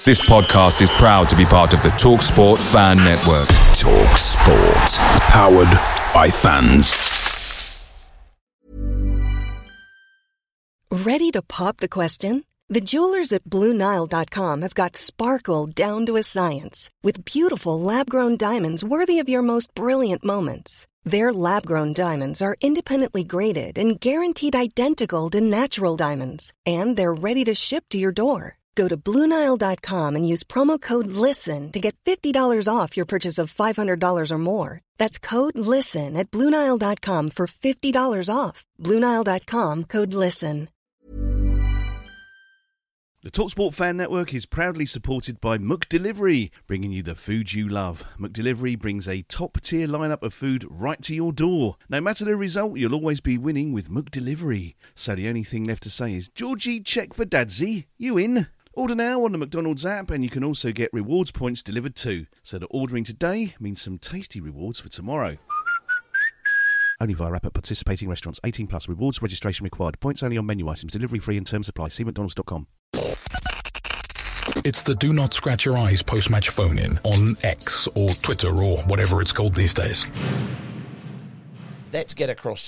This podcast is proud to be part of the TalkSport Fan Network. TalkSport. Powered by fans. Ready to pop the question? The jewelers at BlueNile.com have got sparkle down to a science with beautiful lab-grown diamonds worthy of your most brilliant moments. Their lab-grown diamonds are independently graded and guaranteed identical to natural diamonds. And they're ready to ship to your door. Go to BlueNile.com and use promo code LISTEN to get $50 off your purchase of $500 or more. That's code LISTEN at BlueNile.com for $50 off. BlueNile.com, code LISTEN. The TalkSport Fan Network is proudly supported by McDelivery, bringing you the food you love. McDelivery brings a top-tier lineup of food right to your door. No matter the result, you'll always be winning with McDelivery. So the only thing left to say is, Georgie, check for Dadsy. You in? Order now on the McDonald's app, and you can also get rewards points delivered too. So that ordering today means some tasty rewards for tomorrow. Only via app at participating restaurants. 18 plus. Rewards registration required. Points only on menu items. Delivery free and terms apply. See mcdonalds.com. It's the Do Not Scratch Your Eyes post-match phone-in on X or Twitter or whatever it's called these days. Let's get across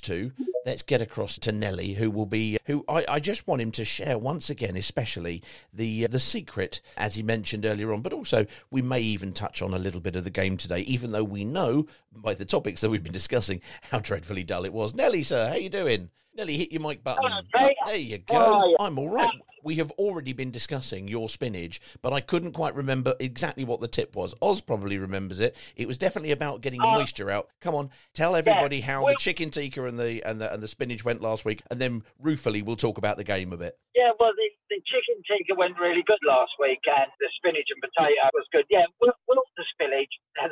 to Nelly, who I just want him to share once again, especially the secret, as he mentioned earlier on, but also we may even touch on a little bit of the game today, even though we know by the topics that we've been discussing how dreadfully dull it was. Nelly, sir, how you doing? Nelly, hit your mic button. There you go. I'm all right. We have already been discussing your spinach, but I couldn't quite remember exactly what the tip was. Oz probably remembers it. It was definitely about getting moisture out. Come on, tell everybody how the chicken tikka and the spinach went last week, and then ruefully we'll talk about the game a bit. Yeah, well, the chicken tikka went really good last week, and the spinach and potato was good. Yeah, wilt the spinach,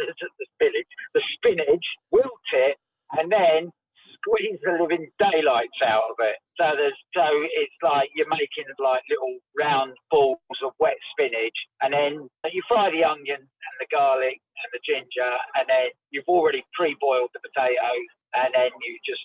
the spinach, wilt it, and then squeeze the living daylights out of it. So it's like you're making like little round balls of wet spinach, and then you fry the onion and the garlic and the ginger, and then you've already pre-boiled the potatoes, and then you just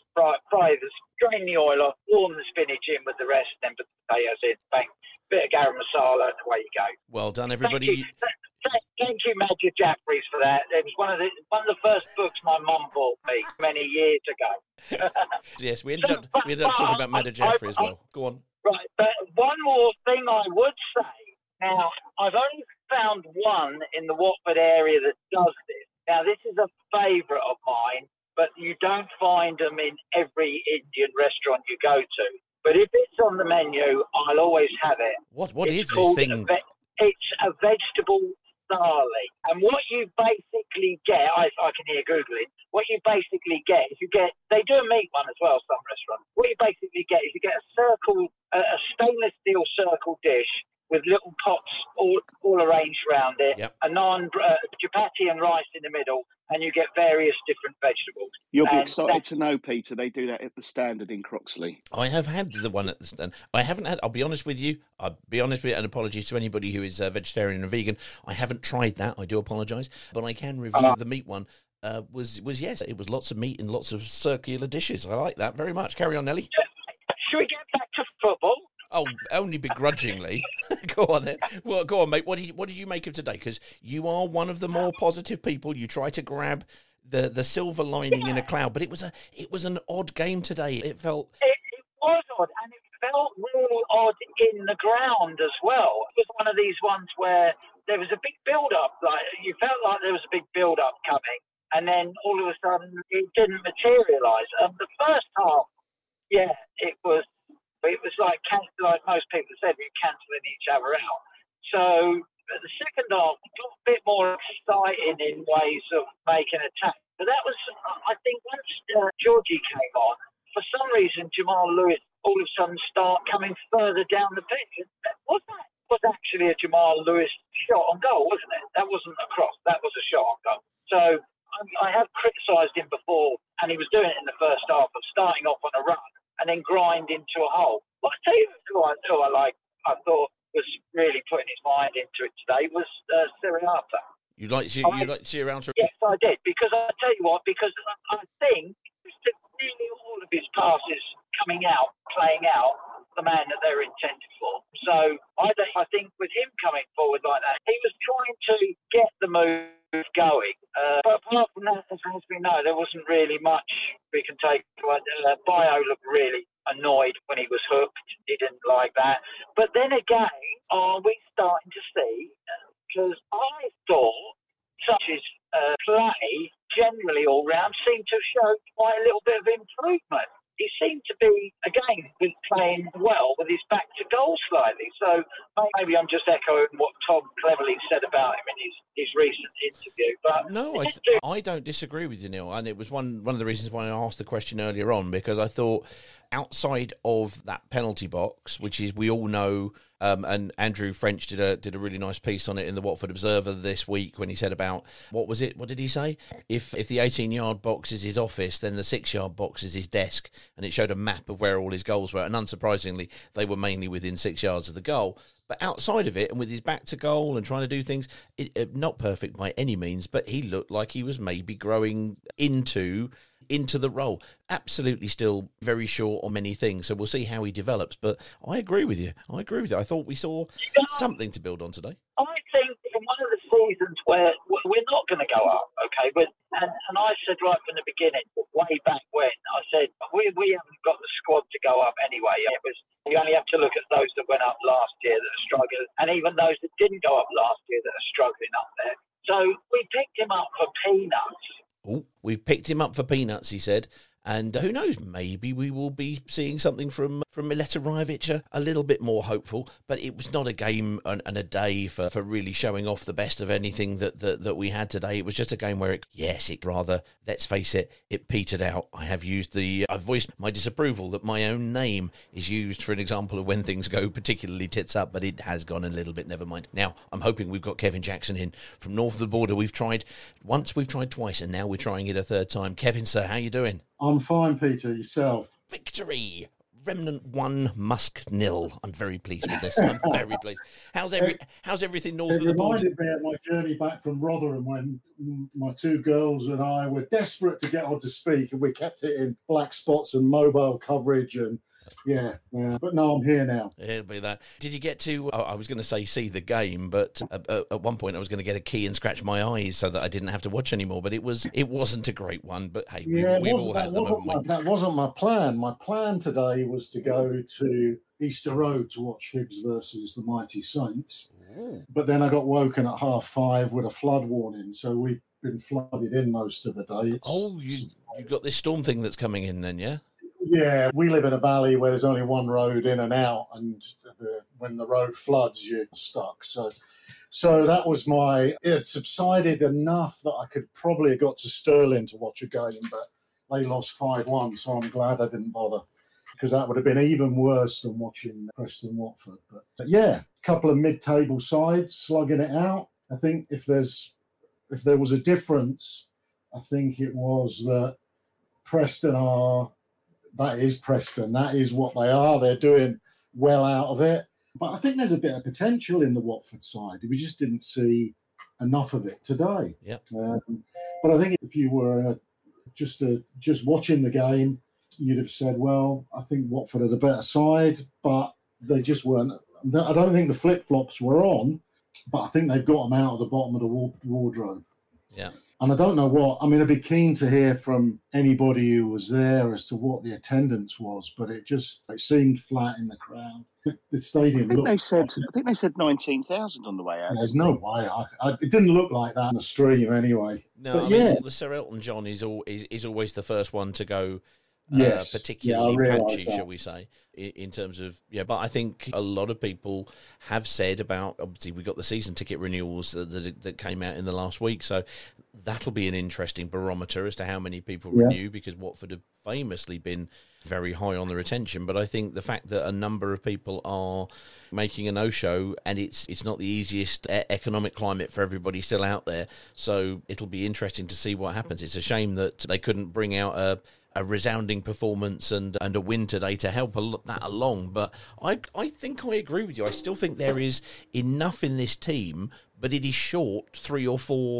drain the oil off, warm the spinach in with the rest, and then put the potatoes in, bang, bit of garam masala, and away you go. Well done, everybody. Thank you, Major Jeffries, for that. It was one of the first books my mum bought me many years ago. Yes, we ended up talking about Major Jeffrey as well. Go on. Right, but one more thing I would say. Now, I've only found one in the Watford area that does this. Now, this is a favourite of mine, but you don't find them in every Indian restaurant you go to. But if it's on the menu, I'll always have it. What is this thing? It's a vegetable thali. And what you basically get, I can hear Googling, what you basically get is they do a meat one as well, some restaurants. What you basically get is you get a stainless steel circle dish with little pots all arranged around it, yep. a naan, chapati and rice in the middle, and you get various different vegetables. You'll be excited to know, Peter, they do that at the Standard in Croxley. I have had the one at the Standard. I haven't had, I'll be honest with you, and apologies to anybody who is vegetarian and vegan. I haven't tried that, I do apologise, but I can review the meat one. Was yes, it was lots of meat and lots of circular dishes. I like that very much. Carry on, Nelly. Should we get back to football? Oh, only begrudgingly. Go on then. Well, go on, mate. What did you make of today? Because you are one of the more positive people. You try to grab the silver lining in a cloud, but it was an odd game today. It was odd, and it felt really odd in the ground as well. It was one of these ones where there was a big build-up. Like you felt like there was a big build-up coming, and then all of a sudden it didn't materialise. The first half, yeah, it was like most people said, we were cancelling each other out. So the second half got a bit more exciting in ways of making attacks. But that was, I think, once Georgie came on, for some reason Jamal Lewis all of a sudden start coming further down the pitch. That was actually a Jamal Lewis shot on goal, wasn't it? That wasn't a cross. That was a shot on goal. So I have criticised him before, and he was doing it in the first half of starting off on a run and then grind into a hole. But I tell you who I thought was really putting his mind into it today was Siriarta. You like Siriarta? Yes, I did. Because I tell you what, because I think nearly all of his passes playing out, the man that they're intended for. So I think with him coming forward like that, he was trying to get the move going. But apart from that, as we know, there wasn't really much we can take. Bio looked really annoyed when he was hooked. He didn't like that. But then again, are we starting to see, because I thought such as play generally all round seemed to show quite a little bit of improvement. He seemed to be, again, playing well with his back to goal slightly. So maybe I'm just echoing what Tom Cleverley said about him in his recent interview. But no, I don't disagree with you, Neil. And it was one of the reasons why I asked the question earlier on, because I thought outside of that penalty box, which is, we all know, and Andrew French did a really nice piece on it in the Watford Observer this week when he said about, what was it? What did he say? If the 18-yard box is his office, then the 6-yard box is his desk. And it showed a map of where all his goals were. And unsurprisingly, they were mainly within 6 yards of the goal. But outside of it, and with his back to goal and trying to do things, not perfect by any means, but he looked like he was maybe growing into the role. Absolutely still very short on many things, so we'll see how he develops. But I agree with you. I thought we saw something to build on today. I think in one of the seasons where we're not going to go up, okay, and I said right from the beginning, way back when, I said we haven't got the squad to go up anyway. You only have to look at those that went up last year that are struggling, and even those that didn't go up last year that are struggling up there. So we picked him up for peanuts. Oh, we've picked him up for peanuts, he said. And who knows, maybe we will be seeing something from Mileta Rajovic, a little bit more hopeful. But it was not a game and a day for really showing off the best of anything that we had today. It was just a game where let's face it, it petered out. I've voiced my disapproval that my own name is used for an example of when things go particularly tits up, but it has gone a little bit, never mind. Now, I'm hoping we've got Kevin Jackson in from north of the border. We've tried once, we've tried twice, and now we're trying it a third time. Kevin, sir, how you doing? I'm fine, Peter. Yourself? Victory! Remnant 1, Musk 0. I'm very pleased with this. I'm very pleased. How's everything north of the border? It reminded me of my journey back from Rotherham when my two girls and I were desperate to get on to speak, and we kept it in black spots and mobile coverage and yeah. But no, I'm here now. It'll be that. Did you get to, I was going to say see the game, but at one point I was going to get a key and scratch my eyes so that I didn't have to watch anymore, but it wasn't a great one, but hey, we've all had them. That wasn't my plan. My plan today was to go to Easter Road to watch Hibs versus the Mighty Saints, but then I got woken at 5:30 with a flood warning, so we've been flooded in most of the day. You've got this storm thing that's coming in then, yeah? Yeah, we live in a valley where there's only one road in and out, and when the road floods, you're stuck. So that was it subsided enough that I could probably have got to Stirling to watch a game, but they lost 5-1, so I'm glad I didn't bother, because that would have been even worse than watching Preston Watford. But yeah, a couple of mid-table sides slugging it out. I think if there was a difference, I think it was that Preston that is Preston. That is what they are. They're doing well out of it. But I think there's a bit of potential in the Watford side. We just didn't see enough of it today. Yeah. But I think if you were just watching the game, you'd have said, well, I think Watford are the better side, but they just weren't. I don't think the flip-flops were on, but I think they've got them out of the bottom of the wardrobe. Yeah. And I don't know I'd be keen to hear from anybody who was there as to what the attendance was, but it seemed flat in the crowd. The stadium I think they said 19,000 on the way out. There's no way. It didn't look like that on the stream anyway. No, but the Sir Elton John is always the first one to go. Yes. Particularly patchy, shall we say, in terms of, but I think a lot of people have said about, obviously we got the season ticket renewals that came out in the last week, so that'll be an interesting barometer as to how many people renew, because Watford have famously been very high on the retention, but I think the fact that a number of people are making a no-show, and it's not the easiest economic climate for everybody still out there, so it'll be interesting to see what happens. It's a shame that they couldn't bring out a resounding performance and a win today to help that along. But I think I agree with you. I still think there is enough in this team, but it is short 3 or 4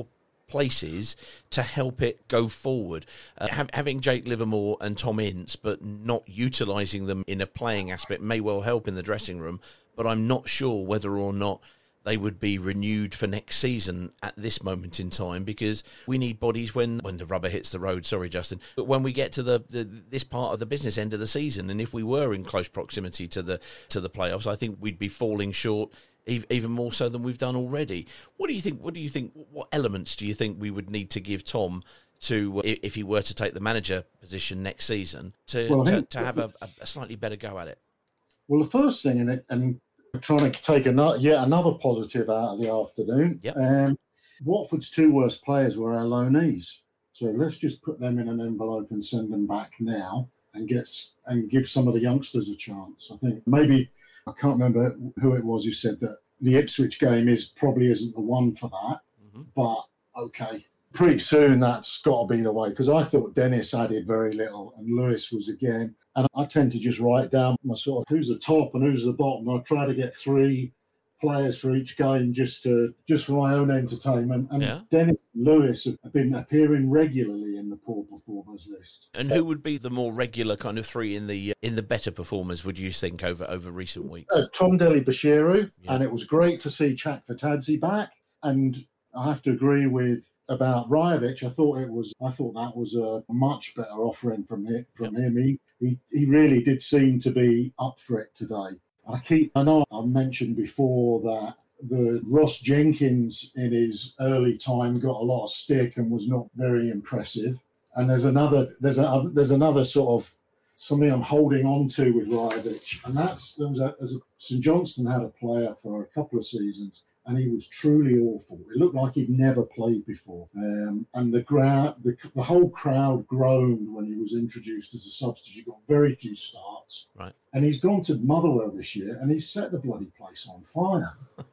places to help it go forward. Having Jake Livermore and Tom Ince, but not utilising them in a playing aspect may well help in the dressing room, but I'm not sure whether or not they would be renewed for next season at this moment in time, because we need bodies when the rubber hits the road. Sorry, Justin. But when we get to this part of the business end of the season, and if we were in close proximity to the playoffs, I think we'd be falling short even more so than we've done already. What do you think? What elements do you think we would need to give Tom to, if he were to take the manager position next season, to have a slightly better go at it? Well, the first thing in it, and trying to take yet another positive out of the afternoon. Yep. Watford's 2 worst players were our loanees. So let's just put them in an envelope and send them back now and give some of the youngsters a chance. I think maybe, I can't remember who it was who said that the Ipswich game probably isn't the one for that. Mm-hmm. But okay, pretty soon that's got to be the way, because I thought Dennis added very little and Lewis was again. And I tend to just write down my sort of who's the top and who's the bottom. I try to get 3 players for each game just for my own entertainment. And Dennis and Lewis have been appearing regularly in the poor performers list. And who would be the more regular kind of 3 in the better performers, would you think, over recent weeks? Tom Dele-Bashiru, and it was great to see Chak Fatadze back. And I have to agree about Rajovic. I thought that was a much better offering from him. He really did seem to be up for it today. I know I've mentioned before that the Ross Jenkins in his early time got a lot of stick and was not very impressive. And there's another sort of something I'm holding on to with Rajovic, and St Johnstone had a player for a couple of seasons, and he was truly awful. It looked like he'd never played before. And the whole crowd groaned when he was introduced as a substitute. He got very few starts. Right. And he's gone to Motherwell this year, and he's set the bloody place on fire.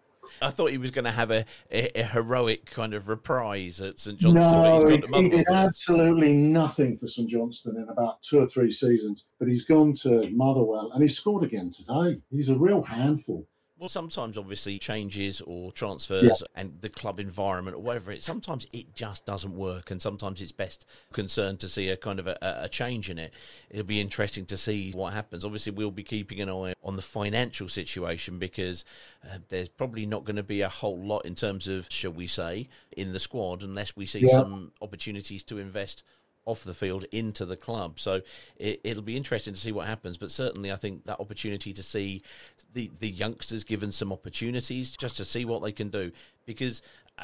I thought he was going to have a heroic kind of reprise at St Johnstone. No, he did absolutely nothing for St Johnstone in about 2 or 3 seasons. But he's gone to Motherwell, and he scored again today. He's a real handful. Well, sometimes, obviously, changes or transfers and the club environment or whatever, sometimes it just doesn't work, and sometimes it's best concerned to see a kind of a change in it. It'll be interesting to see what happens. Obviously, we'll be keeping an eye on the financial situation, because there's probably not going to be a whole lot in terms of, shall we say, in the squad, unless we see some opportunities to invest off the field into the club. So it'll be interesting to see what happens. But certainly I think that opportunity to see the youngsters given some opportunities just to see what they can do. Because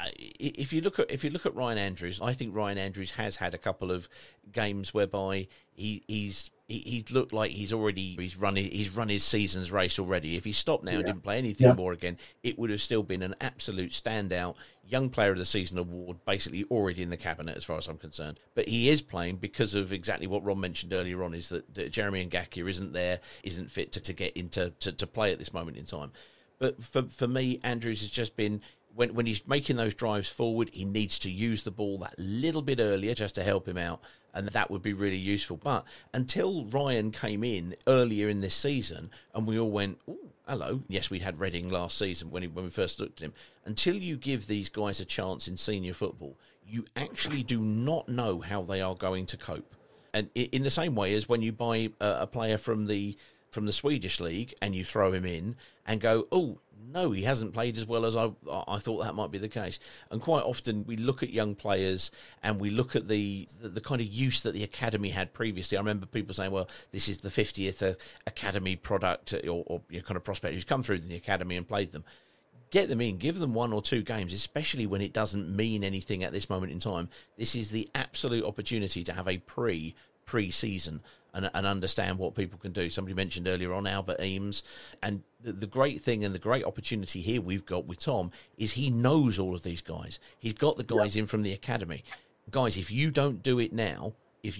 if you look at Ryan Andrews, I think Ryan Andrews has had a couple of games whereby he's looked like he's run his season's race already. If he stopped now and didn't play anything more again, it would have still been an absolute standout Young Player of the Season award, basically already in the cabinet as far as I'm concerned. But he is playing because of exactly what Ron mentioned earlier on, is that Jeremy Ngakia isn't fit to get into to play at this moment in time. But for me, Andrews has just been, when he's making those drives forward, he needs to use the ball that little bit earlier just to help him out, and that would be really useful. But until Ryan came in earlier in this season, and we all went, "Ooh, hello." Yes, we'd had Reading last season when we first looked at him. Until you give these guys a chance in senior football, you actually do not know how they are going to cope. And in the same way as when you buy a player from the Swedish league and you throw him in and go, "Oh, no, he hasn't played as well as I thought that might be the case." And quite often we look at young players and we look at the kind of use that the academy had previously. I remember people saying, well, this is the 50th academy product or kind of prospect who's come through the academy and played them. Get them in, give them 1 or 2 games, especially when it doesn't mean anything at this moment in time. This is the absolute opportunity to have a pre-season and understand what people can do. Somebody mentioned earlier on Albert Eames, and the great thing and the great opportunity here we've got with Tom is he knows all of these guys. He's got the guys in from the academy. Guys, if you don't do it now,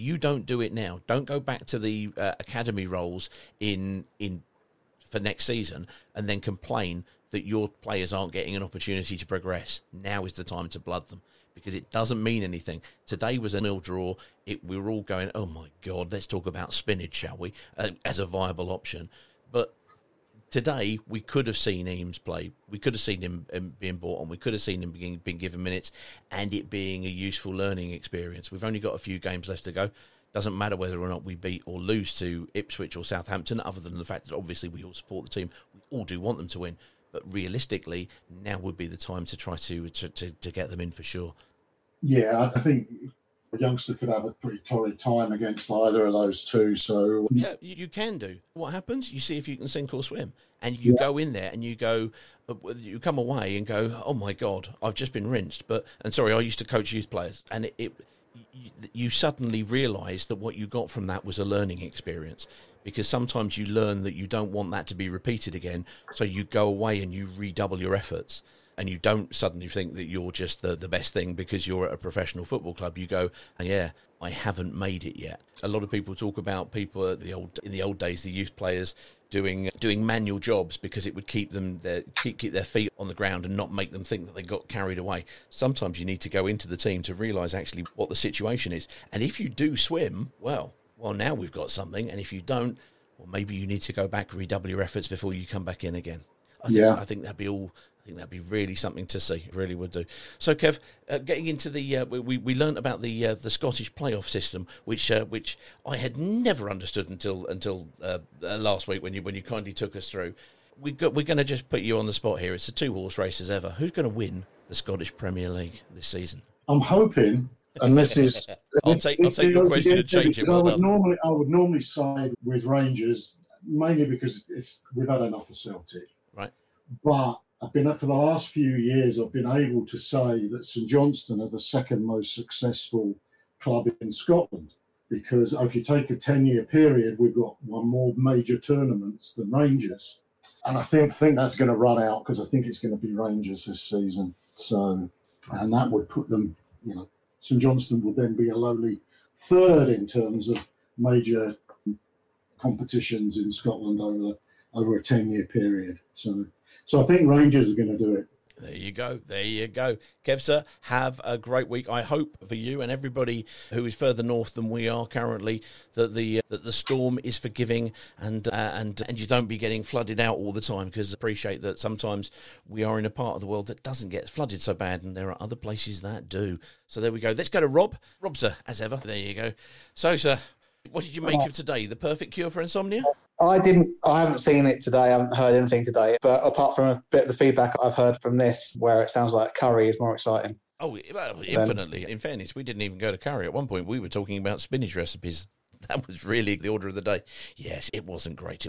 don't go back to the academy roles for next season and then complain that your players aren't getting an opportunity to progress. Now is the time to blood them, because it doesn't mean anything. Today was a 0 draw. We were all going, oh my God, let's talk about spinach, shall we, as a viable option. But Today, we could have seen Eames play. We could have seen him being brought on. We could have seen him being given minutes and it being a useful learning experience. We've only got a few games left to go. Doesn't matter whether or not we beat or lose to Ipswich or Southampton, other than the fact that obviously we all support the team. We all do want them to win. But realistically, now would be the time to try to get them in for sure. Yeah, I think a youngster could have a pretty torrid time against either of those two. So yeah, you can do. What happens? You see if you can sink or swim, and you go in there and you come away and go, oh my God, I've just been rinsed. And sorry, I used to coach youth players, and you suddenly realise that what you got from that was a learning experience. Because sometimes you learn that you don't want that to be repeated again, so you go away and you redouble your efforts. And you don't suddenly think that you're just the best thing because you're at a professional football club. You go, yeah, I haven't made it yet. A lot of people talk about people in the old days, the youth players doing manual jobs because it would keep their feet on the ground and not make them think that they got carried away. Sometimes you need to go into the team to realise actually what the situation is. And if you do swim, well, now we've got something. And if you don't, well, maybe you need to go back, redouble your efforts before you come back in again. I think that'd be all. I think that'd be really something to see. It really would do. So, Kev, getting into the we learnt about the Scottish playoff system, which I had never understood until last week when you kindly took us through. We're going to just put you on the spot here. It's a 2-horse race as ever. Who's going to win the Scottish Premier League this season? I'm hoping, and this is I'll take your question and change it. Well done. I would normally side with Rangers, mainly because we've had enough of Celtic. Right. But for the last few years, I've been able to say that St Johnstone are the second most successful club in Scotland, because if you take a 10-year period, we've got won more major tournaments than Rangers. And I think that's going to run out, because I think it's going to be Rangers this season. So, and that would put them, St Johnstone would then be a lowly third in terms of major competitions in Scotland over a 10-year period. So I think Rangers are going to do it. There you go. Kev, sir, have a great week. I hope for you and everybody who is further north than we are currently that the storm is forgiving and you don't be getting flooded out all the time, because I appreciate that sometimes we are in a part of the world that doesn't get flooded so bad, and there are other places that do. So there we go. Let's go to Rob. Rob, sir, as ever. There you go. So, sir, what did you make of today? The perfect cure for insomnia? I haven't seen it today. I haven't heard anything today. But apart from a bit of the feedback I've heard from this, where it sounds like curry is more exciting. Oh, well, infinitely. In fairness, we didn't even go to curry. At one point, we were talking about spinach recipes. That was really the order of the day. Yes, it wasn't great.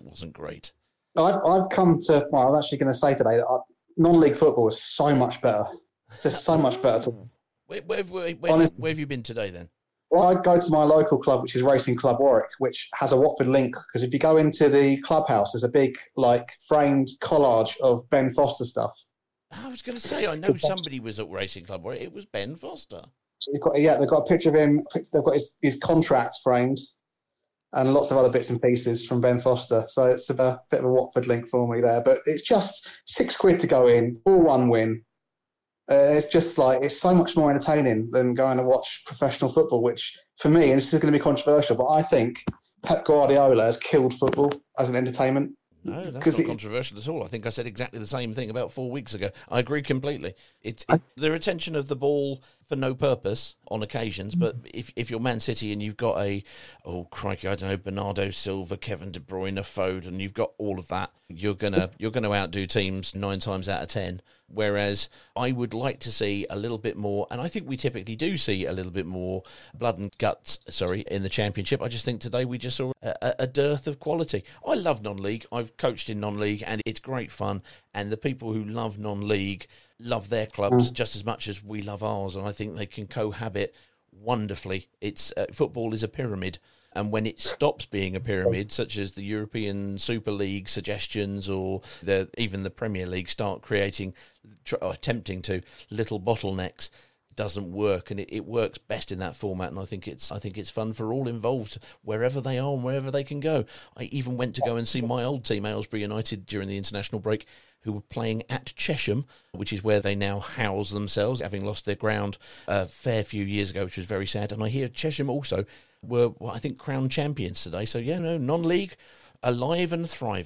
I've come to, I'm actually going to say today that non-league football is so much better. Just so much better. Where have you been today, then? Well, I'd go to my local club, which is Racing Club Warwick, which has a Watford link. Because if you go into the clubhouse, there's a big, framed collage of Ben Foster stuff. I was going to say, I know somebody was at Racing Club Warwick. It was Ben Foster. They've got a picture of him. They've got his contract framed, and lots of other bits and pieces from Ben Foster. So it's a bit of a Watford link for me there. But it's just £6 to go in, 4-1 win. It's just it's so much more entertaining than going to watch professional football, which for me, and this is going to be controversial, but I think Pep Guardiola has killed football as an entertainment. No, that's not controversial at all. I think I said exactly the same thing about 4 weeks ago. I agree completely. It's the retention of the ball for no purpose on occasions, but if you're Man City and you've got Bernardo Silva, Kevin De Bruyne, Foden, you've got all of that, you're gonna outdo teams 9 times out of 10. Whereas I would like to see a little bit more, and I think we typically do see a little bit more blood and guts, in the Championship. I just think today we just saw a dearth of quality. I love non-league. I've coached in non-league, and it's great fun. And the people who love non-league love their clubs just as much as we love ours, and I think they can cohabit wonderfully. It's football is a pyramid. And when it stops being a pyramid, such as the European Super League suggestions or even the Premier League start attempting to, little bottlenecks, doesn't work, and it works best in that format. And I think it's fun for all involved, wherever they are and wherever they can go. I even went to go and see my old team, Aylesbury United, during the international break, who were playing at Chesham, which is where they now house themselves, having lost their ground a fair few years ago, which was very sad. And I hear Chesham also were, I think, crowned champions today. So, non-league, alive and thriving.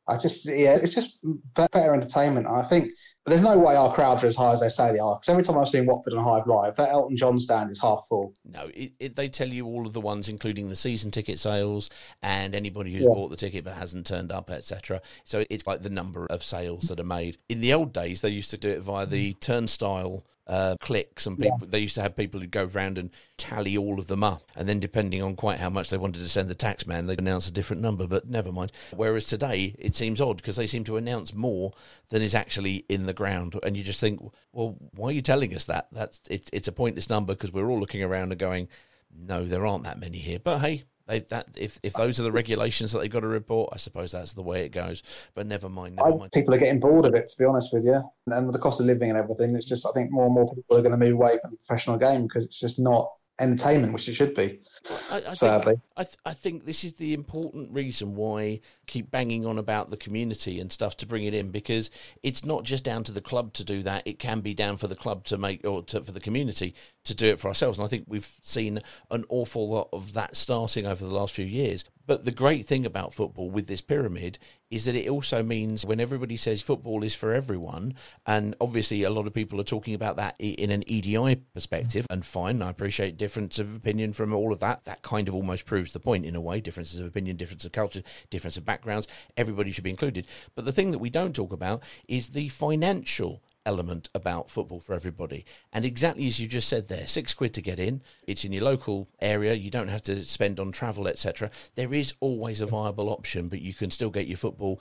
It's just better entertainment. And I think there's no way our crowds are as high as they say they are. Because every time I've seen Watford and Hive live, that Elton John stand is half full. No, they tell you all of the ones, including the season ticket sales and anybody who's bought the ticket but hasn't turned up, etc. So it's like the number of sales that are made. In the old days, they used to do it via the turnstile clicks, and people they used to have people who'd go round and tally all of them up, and then depending on quite how much they wanted to send the tax man, they'd announce a different number, but never mind. Whereas today it seems odd because they seem to announce more than is actually in the ground, and you just think, well, why are you telling us that? It's a pointless number, because we're all looking around and going, no, there aren't that many here. But hey, if those are the regulations that they've got to report, I suppose that's the way it goes. But never mind. People are getting bored of it, to be honest with you. And with the cost of living and everything, it's just, I think more and more people are going to move away from the professional game because it's just not entertainment, which it should be. Sadly, I think this is the important reason why I keep banging on about the community and stuff to bring it in, because it's not just down to the club to do that. It can be down for the club to make, for the community to do it for ourselves. And I think we've seen an awful lot of that starting over the last few years. But the great thing about football with this pyramid is that it also means when everybody says football is for everyone, and obviously a lot of people are talking about that in an EDI perspective, and fine, I appreciate difference of opinion from all of that. That kind of almost proves the point in a way. Differences of opinion, difference of culture, difference of backgrounds, everybody should be included. But the thing that we don't talk about is the financial element about football for everybody. And exactly as you just said there, £6 to get in, it's in your local area, you don't have to spend on travel, etc. There is always a viable option, but you can still get your football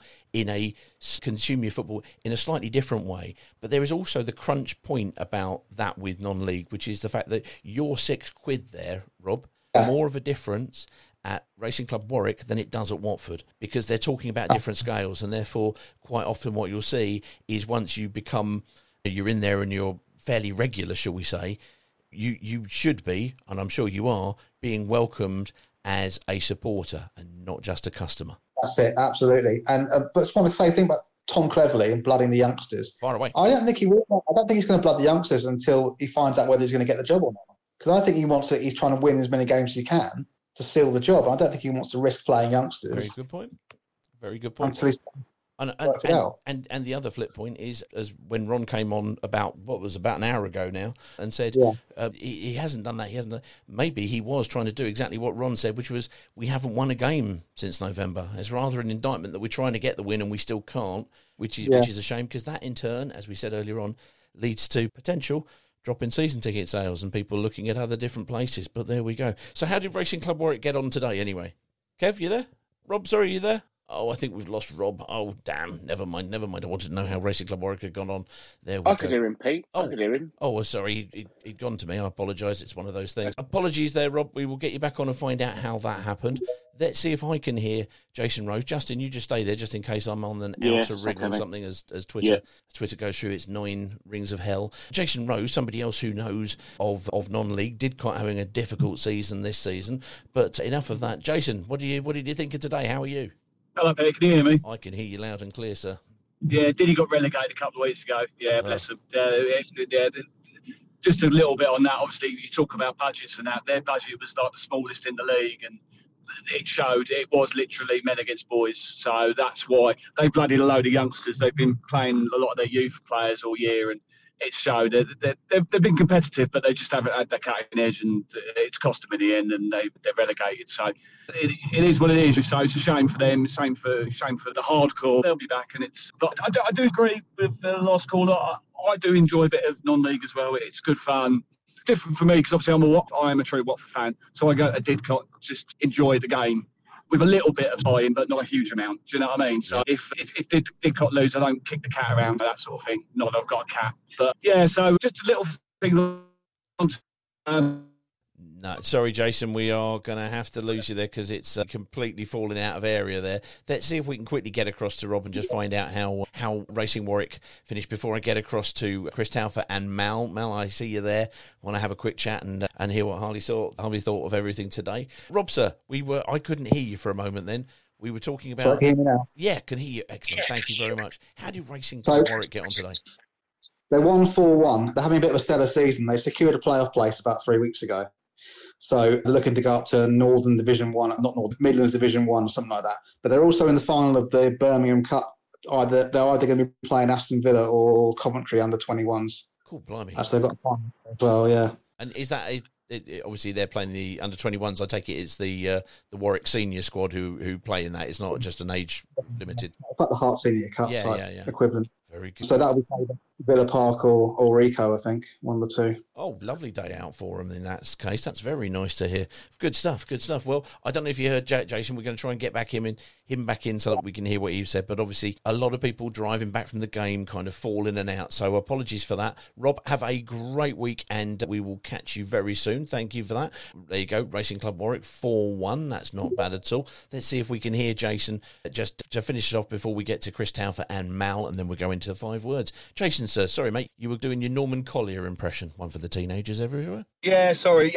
consume your football in a slightly different way. But there is also the crunch point about that with non-league, which is the fact that your £6 there, Rob, more of a difference at Racing Club Warwick than it does at Watford, because they're talking about different scales, and therefore quite often what you'll see is once you're in there and you're fairly regular, shall we say, you should be, and I'm sure you are, being welcomed as a supporter and not just a customer. That's it, absolutely. And but I just want to say a thing about Tom Cleverley and blooding the youngsters. Far away. I don't think he will. I don't think he's going to blood the youngsters until he finds out whether he's going to get the job or not. Because I think he's trying to win as many games as he can to seal the job. I don't think he wants to risk playing youngsters. Very good point. Very good point. Until he's and the other flip point is, as when Ron came on about an hour ago now and said he hasn't done that. He hasn't. Maybe he was trying to do exactly what Ron said, which was we haven't won a game since November. It's rather an indictment that we're trying to get the win and we still can't, which is a shame, because that in turn, as we said earlier on, leads to potential drop in season ticket sales and people looking at other different places. But there we go. So how did Racing Club Warwick get on today anyway? Kev, you there? Rob, sorry, you there? Oh, I think we've lost Rob. Oh, damn. Never mind. I wanted to know how Racing Club Warwick had gone on. There we go. I could hear him, Pete. I could hear him. Oh, sorry. He'd gone to me. I apologise. It's one of those things. Apologies there, Rob. We will get you back on and find out how that happened. Let's see if I can hear Jason Rose. Justin, you just stay there just in case I'm on an outer ring or something as Twitter goes through its 9 rings of hell. Jason Rose, somebody else who knows of non-league, did quite having a difficult season this season. But enough of that. Jason, what did you think of today? How are you? Hello, Peter. Can you hear me? I can hear you loud and clear, sir. Yeah, Diddy got relegated a couple of weeks ago. Yeah, bless him. Just a little bit on that. Obviously, you talk about budgets and that. Their budget was like the smallest in the league, and it showed. It was literally men against boys. So that's why they bloodied a load of youngsters. They've been playing a lot of their youth players all year, and it showed. They've been competitive, but they just haven't had that cutting edge, and it's cost them in the end, and they're relegated. So it is what it is. So it's a shame for them. Shame for the hardcore. They'll be back, and But I do agree with the last caller. I do enjoy a bit of non-league as well. It's good fun. Different for me because obviously I am a true Watford fan, so I go to Didcot, just enjoy the game with a little bit of buy-in, but not a huge amount. Do you know what I mean? So if Didcot lose, I don't kick the cat around, that sort of thing. Not that I've got a cat, but yeah. So just a little thing. No, sorry, Jason, we are going to have to lose you there because it's completely falling out of area there. Let's see if we can quickly get across to Rob and just find out how Racing Warwick finished before I get across to Chris Talfer and Mal. Mal, I see you there. Want to have a quick chat and hear what Harvey thought of everything today. Rob, sir, I couldn't hear you for a moment then. We were talking about... Can you hear me now? Yeah, can hear you. Excellent. Thank you very much. How did Racing Warwick get on today? They won 4-1. They're having a bit of a stellar season. They secured a playoff place about 3 weeks ago. So looking to go up to Northern Division 1, not North, Midlands Division 1 or something like that. But they're also in the final of the Birmingham Cup. They're either going to be playing Aston Villa or Coventry under 21s. Cool, blimey. So they've got a final as well, yeah. And is that obviously they're playing the under 21s? I take it it's the Warwick senior squad who play in that. It's not just an age limited. It's like the Hart Senior Cup equivalent. Very good. So that'll be played at Villa Park or Rico, I think, one of the two. Oh, lovely day out for them in that case. That's very nice to hear. Good stuff. Well, I don't know if you heard Jason. We're going to try and get him back in so that we can hear what he said. But obviously, a lot of people driving back from the game kind of fall in and out. So apologies for that. Rob, have a great week, and we will catch you very soon. Thank you for that. There you go, Racing Club Warwick 4-1. That's not bad at all. Let's see if we can hear Jason just to finish it off before we get to Chris Taufer and Mal, and then we'll go into the 5 words. Jason, sir, sorry, mate. You were doing your Norman Collier impression, one for the teenagers everywhere. Yeah, sorry.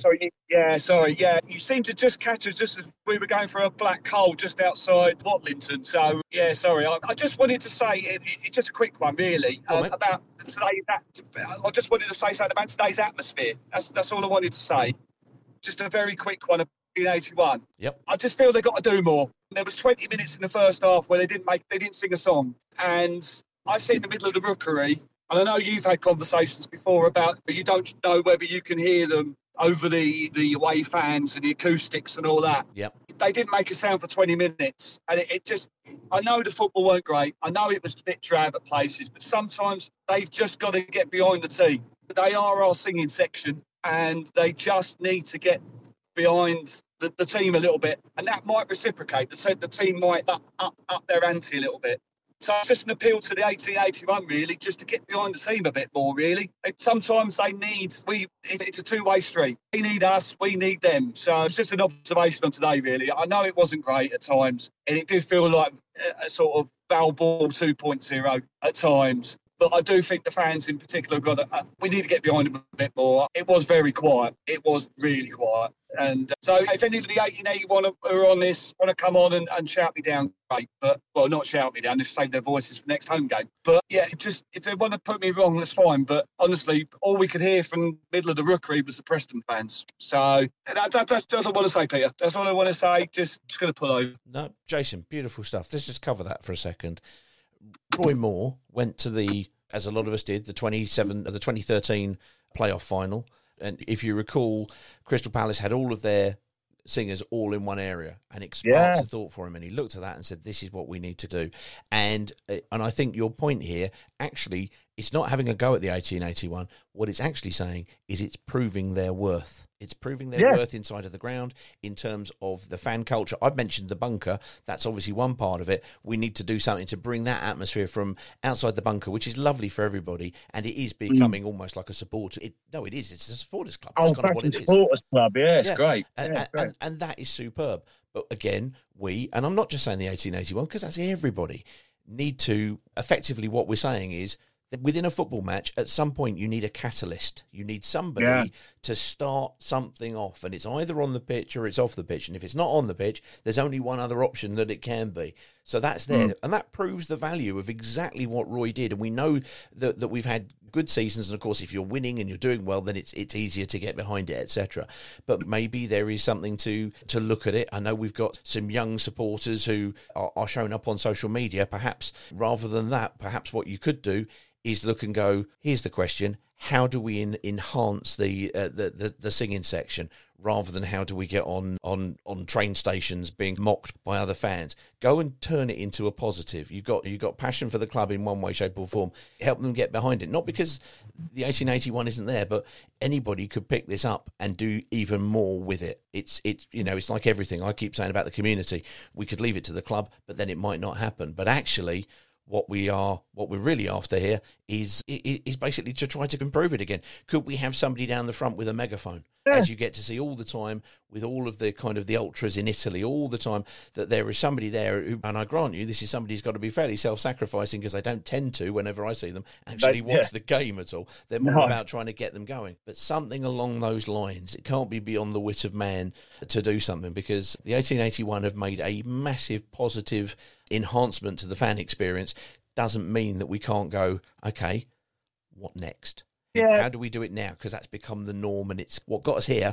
Yeah. You seemed to just catch us just as we were going for a black hole just outside Watlington. So, yeah, sorry. I just wanted to say, it's just a quick one, really, about today. I just wanted to say something about today's atmosphere. That's all I wanted to say. Just a very quick one. 1981. Yep. I just feel they've got to do more. There was 20 minutes in the first half where they didn't sing a song, and I sit in the middle of the Rookery, and I know you've had conversations before about you don't know whether you can hear them over the away fans and the acoustics and all that. Yep. They didn't make a sound for 20 minutes, and it just. I know the football weren't great. I know it was a bit drab at places, but sometimes they've just got to get behind the team. They are our singing section, and they just need to get behind the team a little bit, and that might reciprocate. The team might up their ante a little bit. So it's just an appeal to the 1881, really, just to get behind the team a bit more, really. Sometimes it's a two-way street. They need us, we need them. So it's just an observation on today, really. I know it wasn't great at times, and it did feel like a sort of foul ball 2.0 at times. But I do think the fans in particular we need to get behind them a bit more. It was very quiet. It was really quiet. And so if any of the 1881 are on this, want to come on and shout me down, great. But, well, not shout me down, just save their voices for next home game. But, yeah, just if they want to put me wrong, that's fine. But, honestly, all we could hear from the middle of the Rookery was the Preston fans. So that's all I want to say, Peter. That's all I want to say. Just going to pull over. No, Jason, beautiful stuff. Let's just cover that for a second. Roy Moore went to as a lot of us did, the 2013 playoff final. And if you recall, Crystal Palace had all of their singers all in one area, and it sparked a thought for him, and he looked at that and said, this is what we need to do. And I think your point here, actually, it's not having a go at the 1881. What it's actually saying is it's proving their worth. It's proving their worth inside of the ground in terms of the fan culture. I've mentioned the bunker. That's obviously one part of it. We need to do something to bring that atmosphere from outside the bunker, which is lovely for everybody, and it is becoming almost like a supporter. It is. It's a supporters club. That's kind of what it is. Supporters club, it's great. And that is superb. But again, and I'm not just saying the 1881, because that's everybody, need to, effectively what we're saying is, within a football match, at some point you need a catalyst. You need somebody to start something off, and it's either on the pitch or it's off the pitch. And if it's not on the pitch, there's only one other option that it can be. So that's there, and that proves the value of exactly what Roy did. And we know that we've had good seasons, and of course, if you're winning and you're doing well, then it's easier to get behind it, etc. But maybe there is something to look at it. I know we've got some young supporters who are showing up on social media. Perhaps rather than that, perhaps what you could do is look and go, here's the question, how do we enhance the singing section, rather than how do we get on train stations being mocked by other fans? Go and turn it into a positive. You've got passion for the club in one way, shape or form. Help them get behind it. Not because the 1881 isn't there, but anybody could pick this up and do even more with it. It's like everything I keep saying about the community. We could leave it to the club, but then it might not happen. But actually, what we're really after here is basically to try to improve it again. Could we have somebody down the front with a megaphone, as you get to see all the time with all of the kind of the ultras in Italy, all the time, that there is somebody there who, and I grant you, this is somebody who's got to be fairly self-sacrificing, because they don't tend to, whenever I see them, actually watch the game at all. They're more about trying to get them going. But something along those lines, it can't be beyond the wit of man to do something, because the 1881 have made a massive positive enhancement to the fan experience. Doesn't mean that we can't go, okay, what next? How do we do it now? Because that's become the norm, and it's what got us here.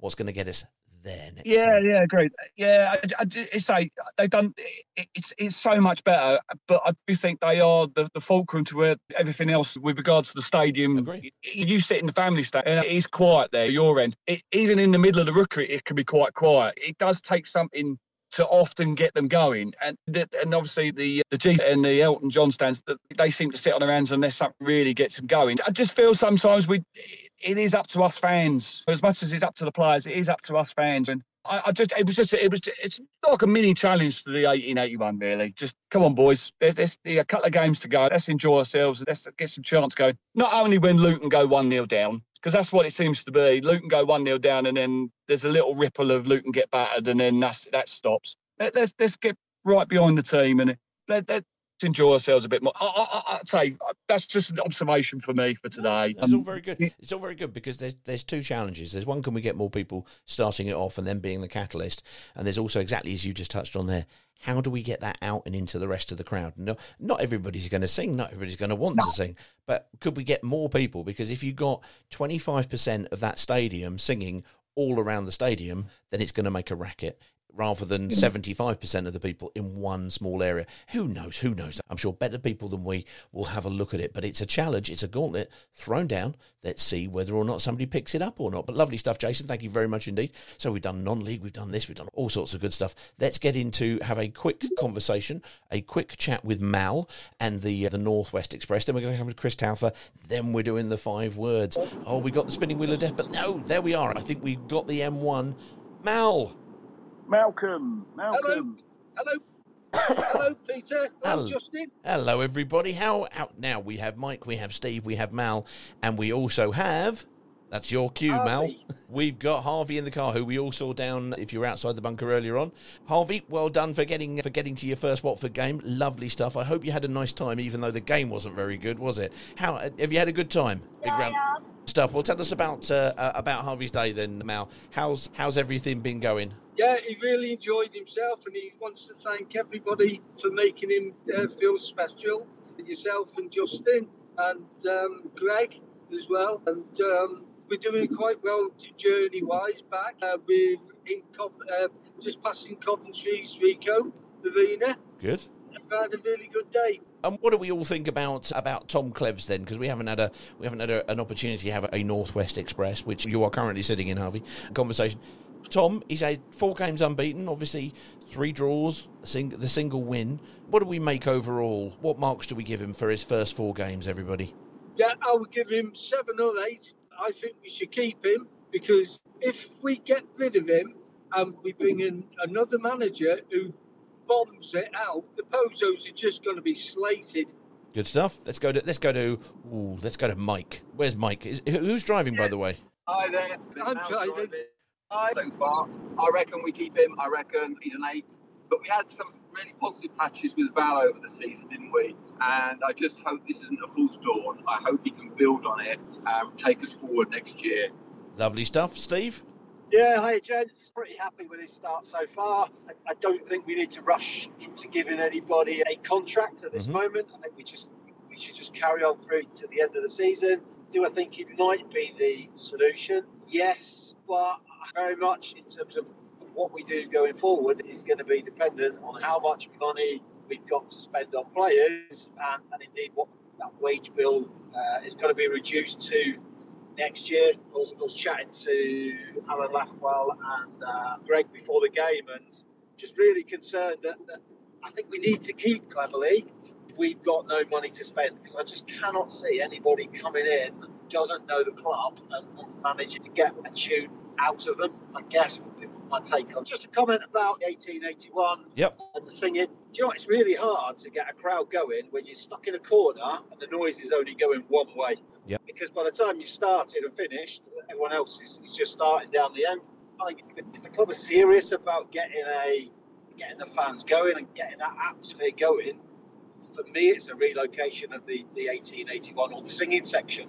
what's going to get us there next Yeah, time. yeah, agreed. Yeah, it's they've done. It's so much better, but I do think they are the fulcrum to where everything else with regards to the stadium. Agree. You sit in the family stand, and it is quiet there. Your end, even in the middle of the rookery, it can be quite quiet. It does take something to often get them going, and obviously the G and the Elton John stands, they seem to sit on their hands unless something really gets them going. I just feel sometimes it is up to us fans as much as it's up to the players. It is up to us fans, and it's like a mini challenge to the 1881. Really, just come on, boys. There's a couple of games to go. Let's enjoy ourselves. Let's get some chance going. Not only when Luton go 1-0 down, because that's what it seems to be. Luton go 1-0 down, and then there's a little ripple of Luton get battered, and then that stops. Let's get right behind the team, and let's enjoy ourselves a bit more. I'd say that's just an observation for me for today. It's all very good. It's all very good because there's two challenges. There's one, can we get more people starting it off and then being the catalyst? And there's also, exactly as you just touched on there, how do we get that out and into the rest of the crowd? No, not everybody's going to sing. Not everybody's going to want to sing. But could we get more people? Because if you've got 25% of that stadium singing all around the stadium, then it's going to make a racket, rather than 75% of the people in one small area. Who knows? I'm sure better people than we will have a look at it. But it's a challenge. It's a gauntlet thrown down. Let's see whether or not somebody picks it up or not. But lovely stuff, Jason. Thank you very much indeed. So we've done non-league. We've done this. We've done all sorts of good stuff. Let's get into have a quick conversation, a quick chat with Mal and the Northwest Express. Then we're going to come to Chris Tauffer. Then we're doing the 5 words. Oh, we got the spinning wheel of death. But no, there we are. I think we've got the M1. Mal. Malcolm. Hello, Peter. Hello, Justin. Hello, everybody. How out now? We have Mike, we have Steve, we have Mal, and we also have. That's your cue, Mal. We've got Harvey in the car, who we all saw down if you were outside the bunker earlier on. Harvey, well done for getting to your first Watford game. Lovely stuff. I hope you had a nice time, even though the game wasn't very good, was it? How have you had a good time? Big round stuff. Well, tell us about Harvey's day then, Mal. How's everything been going? Yeah, he really enjoyed himself, and he wants to thank everybody for making him feel special. Yourself and Justin and Greg as well, and we're doing quite well journey-wise back. We're just passing Coventry's Rico Arena. Good. I've had a really good day. And what do we all think about Tom Cleves then? Because we haven't had an opportunity to have a Northwest Express, which you are currently sitting in, Harvey. Conversation. Tom, he's had 4 games unbeaten, obviously 3 draws, the single win. What do we make overall? What marks do we give him for his first 4 games, everybody? Yeah, I would give him 7 or 8. I think we should keep him, because if we get rid of him and we bring in another manager who bombs it out, the Pozos are just going to be slated. Good stuff. Let's go to Mike. Where's Mike? Who's driving, by the way? Hi there. I'm driving. So far, I reckon we keep him. I reckon he's an 8. But we had some really positive patches with Val over the season, didn't we? And I just hope this isn't a false dawn. I hope he can build on it and take us forward next year. Lovely stuff. Steve? Yeah, hi gents. Pretty happy with his start so far. I don't think we need to rush into giving anybody a contract at this moment. I think we should just carry on through to the end of the season. Do I think it might be the solution? Yes, but very much in terms of what we do going forward is going to be dependent on how much money we've got to spend on players and indeed what that wage bill is going to be reduced to next year. I was chatting to Alan Lathwell and Greg before the game, and just really concerned that I think we need to keep Cleverley. We've got no money to spend, because I just cannot see anybody coming in doesn't know the club and managing to get a tune out of them. I guess would be my take on. Just a comment about 1881 and the singing. Do you know what? It's really hard to get a crowd going when you're stuck in a corner and the noise is only going one way. Yep. Because by the time you started and finished, everyone else is just starting down the end. I think if the club is serious about getting the fans going and getting that atmosphere going, for me, it's a relocation of the 1881 or the singing section.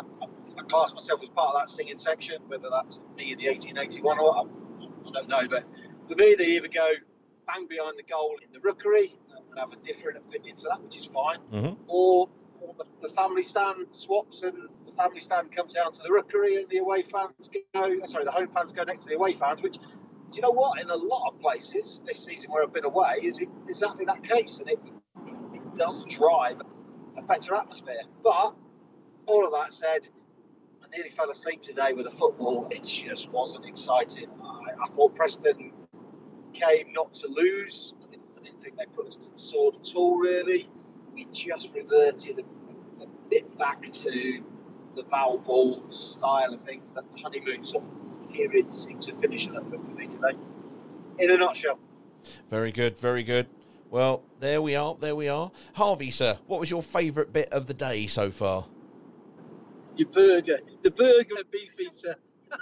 I class myself as part of that singing section, whether that's me in the 1881 or I don't know. But for me, they either go bang behind the goal in the rookery and have a different opinion to that, which is fine, or the family stand swaps and the family stand comes down to the Rookery and the away fans the home fans go next to the away fans, which, do you know what, in a lot of places this season where I've been away is exactly that case, and it does drive a better atmosphere. But all of that said, I nearly fell asleep today with the football. It just wasn't exciting. I thought Preston came not to lose. I didn't think they put us to the sword at all, really. We just reverted a bit back to the Val Ball style of things, that honeymoon sort of period seemed to finish a little bit for me today. In a nutshell. Very good, very good. Well, there we are. Harvey, sir, what was your favourite bit of the day so far? Your burger. The burger and beef eater.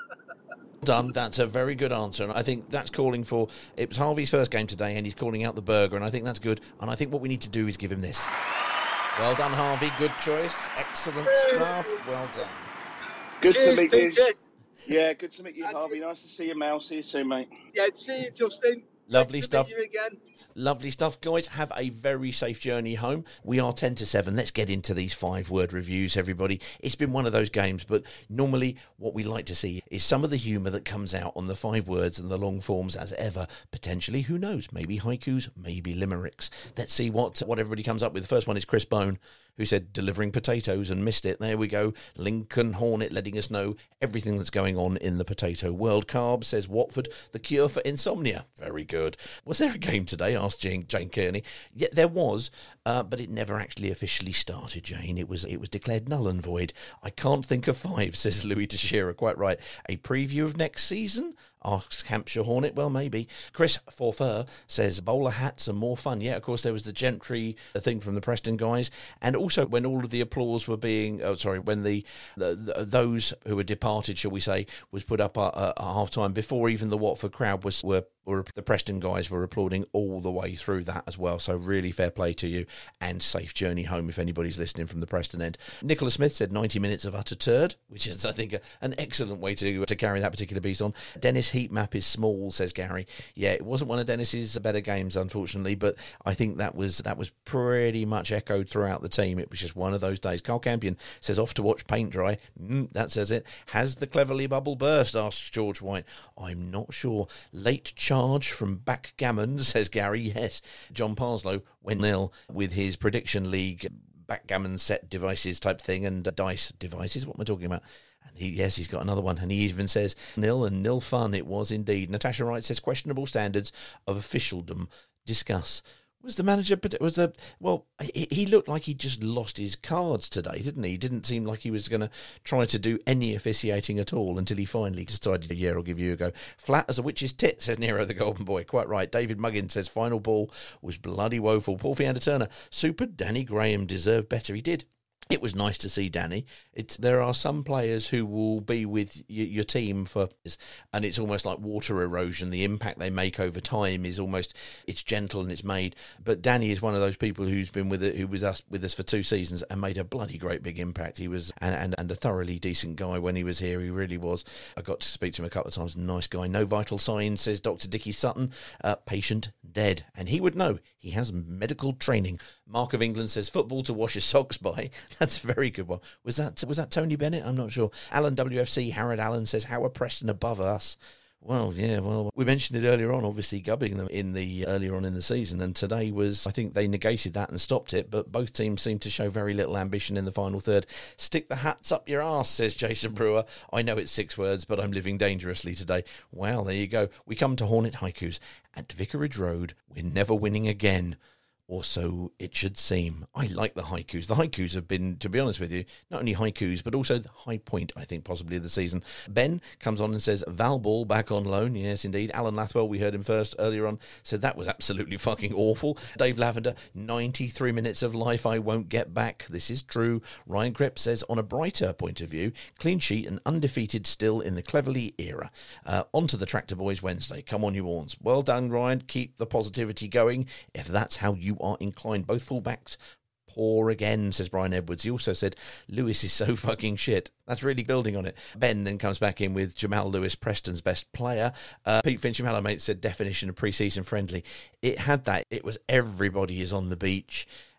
Done. That's a very good answer, and I think that's calling for. It was Harvey's first game today, and he's calling out the burger, and I think that's good. And I think what we need to do is give him this. Well done, Harvey. Good choice. Excellent stuff. Well done. Good Cheers, to meet you. Peter. Yeah, good to meet you, Harvey. Nice to see you, Mel. See you soon, mate. Yeah, see you, Justin. Lovely Nice to stuff. meet you again. Lovely stuff, guys. Have a very safe journey home. We are 10 to 7. Let's get into these 5-word reviews, everybody. It's been one of those games, but normally what we like to see is some of the humour that comes out on the 5 words and the long forms as ever. Potentially, who knows, maybe haikus, maybe limericks. Let's see what everybody comes up with. The first one is Chris Bone, who said delivering potatoes and missed it. There we go. Lincoln Hornet letting us know everything that's going on in the potato world. Carb says Watford, the cure for insomnia. Very good. Was there a game today? Asked Jane Kearney. Yeah, there was, but it never actually officially started, Jane. It was declared null and void. I can't think of 5, says Louis Teixeira. Quite right. A preview of next season? Asks Hampshire Hornet. Well, maybe. Chris Forfur says bowler hats are more fun. Yeah, of course, there was the Gentry thing from the Preston guys. And also when all of the applause were being, when the those who were departed, shall we say, was put up at half-time, before even the Watford crowd were the Preston guys were applauding all the way through that as well. So really fair play to you, and safe journey home if anybody's listening from the Preston end. Nicola Smith said 90 minutes of utter turd, which is, I think, an excellent way to carry that particular piece on. Dennis heat map is small, says Gary. Yeah, it wasn't one of Dennis's better games, unfortunately, but I think that was pretty much echoed throughout the team. It was just one of those days. Carl Campion says off to watch paint dry. That says it. Has the Cleverly bubble burst? Asks George White. I'm not sure. Late charge from backgammon, says Gary. Yes. John Parslow went nil with his prediction league backgammon set devices type thing and dice devices. What am I talking about? And he's got another one. And he even says nil and nil fun it was indeed. Natasha Wright says questionable standards of officialdom. Discuss. Was the manager, he looked like he just lost his cards today, didn't he? He didn't seem like he was going to try to do any officiating at all until he finally decided, yeah, I'll give you a go. Flat as a witch's tit, says Nero the Golden Boy. Quite right. David Muggins says final ball was bloody woeful. Paul Fiander Turner, super Danny Graham deserved better. He did. It was nice to see Danny. There are some players who will be with your team and it's almost like water erosion. The impact they make over time is almost, it's gentle and it's made. But Danny is one of those people who's been with us for 2 seasons and made a bloody great big impact. He was and a thoroughly decent guy when he was here. He really was. I got to speak to him a couple of times. Nice guy. No vital signs, says Dr. Dickie Sutton. Patient dead, and he would know. He has medical training. Mark of England says football to wash his socks by. That's a very good one. Was that Tony Bennett? I'm not sure. Alan WFC, Harrod Allen says, how are Preston above us? Well, yeah, we mentioned it earlier on, obviously gubbing them earlier on in the season, and today was, I think they negated that and stopped it, but both teams seem to show very little ambition in the final third. Stick the hats up your arse, says Jason Brewer. I know it's 6 words, but I'm living dangerously today. Well, there you go. We come to Hornet Haikus. At Vicarage Road, we're never winning again. Or so it should seem. I like the haikus. The haikus have been, to be honest with you, not only haikus, but also the high point, I think, possibly of the season. Ben comes on and says, Val Ball back on loan. Yes, indeed. Alan Lathwell, we heard him first earlier on, said that was absolutely fucking awful. Dave Lavender, 93 minutes of life I won't get back. This is true. Ryan Cripps says, on a brighter point of view, clean sheet and undefeated still in the Cleverly era. On to the Tractor Boys Wednesday. Come on, you Orns. Well done, Ryan. Keep the positivity going, if that's how you are inclined. Both fullbacks poor again, says Brian Edwards. He also said Lewis is so fucking shit. That's really building on it. Ben then comes back in with Jamal Lewis, Preston's best player. Pete Fincham, hello mate, said definition of pre-season friendly. It had that. It was everybody is on the beach.